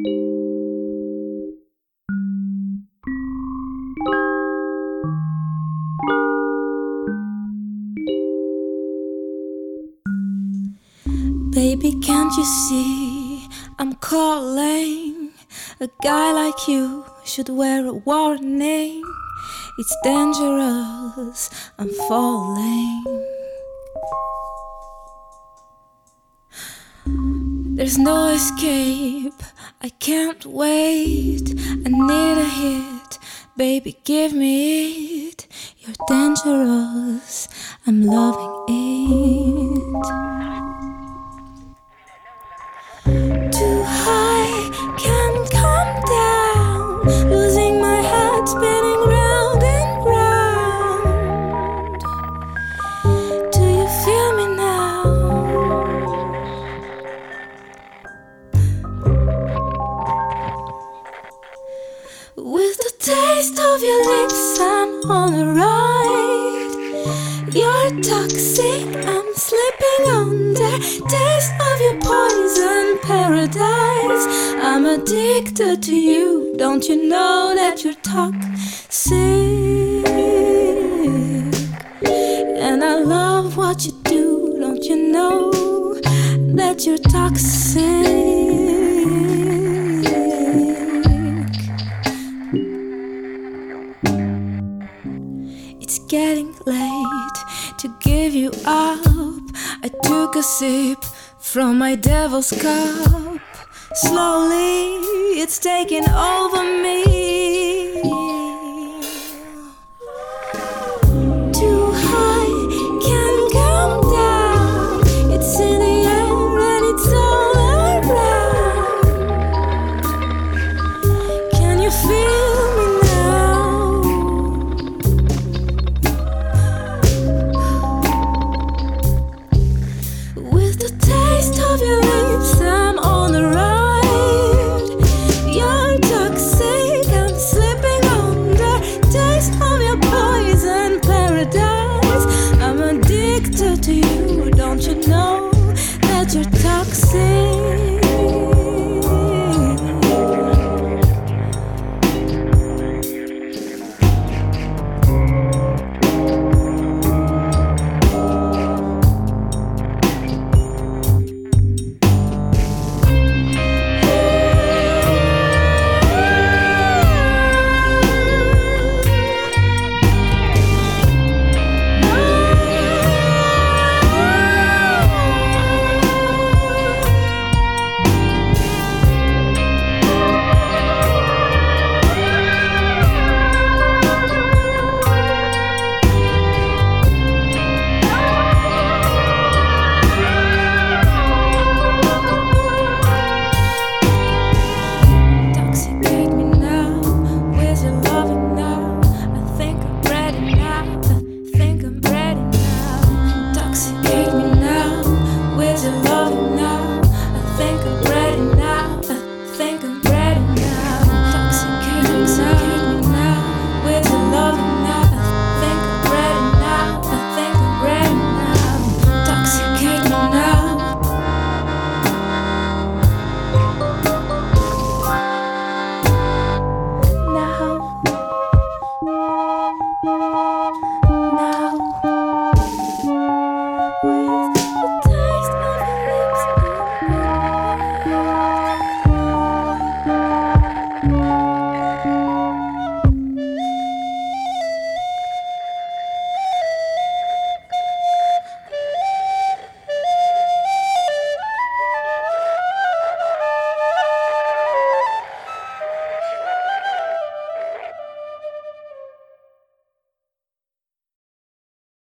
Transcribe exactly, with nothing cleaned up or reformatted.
Baby, can't you see I'm calling? A guy like you should wear a warning. It's dangerous, I'm falling. There's no escape, I can't wait. I need a hit, baby, give me it. You're dangerous, I'm loving it. Too high, can't come down. Losing my head, spinning round and round. Do you feel me now? With the taste of your lips, I'm on a ride. You're toxic, I'm slipping under. Taste of your poison paradise. I'm addicted to you. Don't you know that you're toxic? And I love what you do. Don't you know that you're toxic? It's getting late to give you up. I took a sip from my devil's cup. Slowly, it's taking over me. Too high, can't come down. It's in the air and it's all around. Can you feel me now? With the taste of your lips, I'm on the ride. You're toxic, I'm slipping under. Taste of your poison paradise. I'm addicted to you. Don't you know that you're toxic?